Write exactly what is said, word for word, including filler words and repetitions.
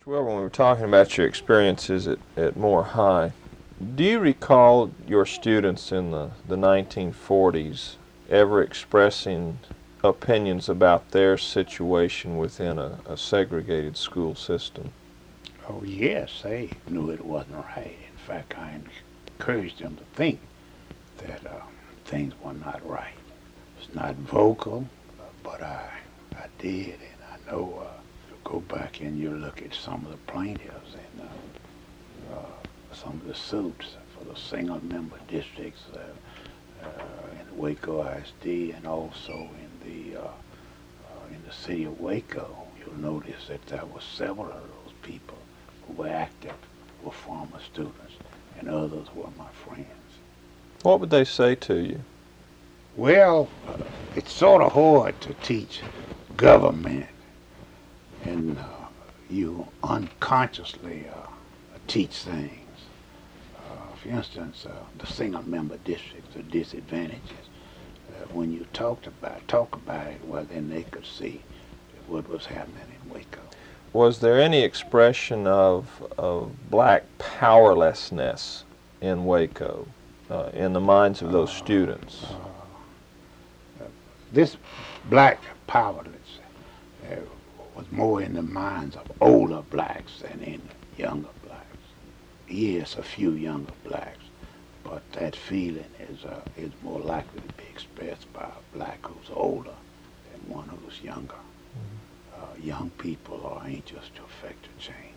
Well, when we were talking about your experiences at, at Moore High, do you recall your students in the, the nineteen forties ever expressing opinions about their situation within a, a segregated school system? Oh, yes, they knew it wasn't right. In fact, I encouraged them to think that uh, things were not right. It's not vocal, uh, but I, I did, and I know uh, you go back and you look at some of the plaintiffs and uh, uh, some of the suits for the single-member districts uh, uh, in Waco I S D and also in the uh, uh, in the city of Waco. You'll notice that there were several of those people who were active were former students, and others were my friends. What would they say to you? Well, uh, it's sort of hard to teach government, and uh, you unconsciously uh, teach things. Uh, for instance, uh, the single-member districts, the disadvantages. Uh, when you talked about talk about it, well, then they could see what was happening in Waco. Was there any expression of, of black powerlessness in Waco, uh, in the minds of those Uh, students? Uh, this black powerless uh, was more in the minds of older blacks than in younger blacks. Yes, a few younger blacks, but that feeling is uh, is more likely to be expressed by a black who's older than one who's younger. Uh, young people are anxious to effect a change.